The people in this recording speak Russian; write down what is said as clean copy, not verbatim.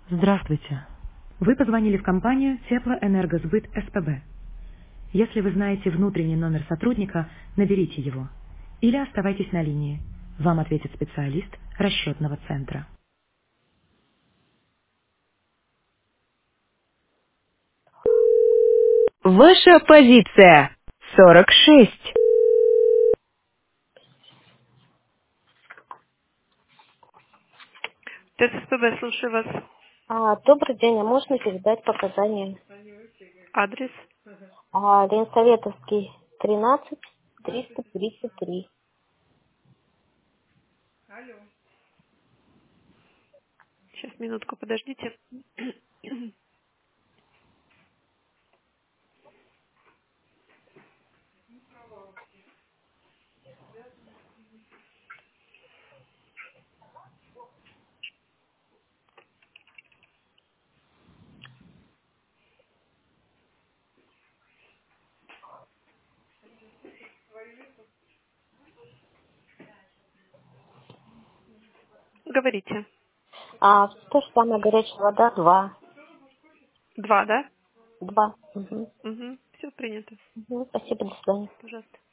Здравствуйте. Вы позвонили в компанию Теплоэнергосбыт СПБ. Если вы знаете внутренний номер сотрудника, наберите его. Или оставайтесь на линии. Вам ответит специалист расчетного центра. Ваша позиция 46. ТСПБ, слушаю вас. Добрый день, а можно передать показания? Адрес. Ленсоветовский, 13, 333. Сейчас, минутку, подождите. Говорите. То же самое, горячая вода, 2. 2, да? 2. Угу. Угу. Все принято. Спасибо, до свидания. Пожалуйста.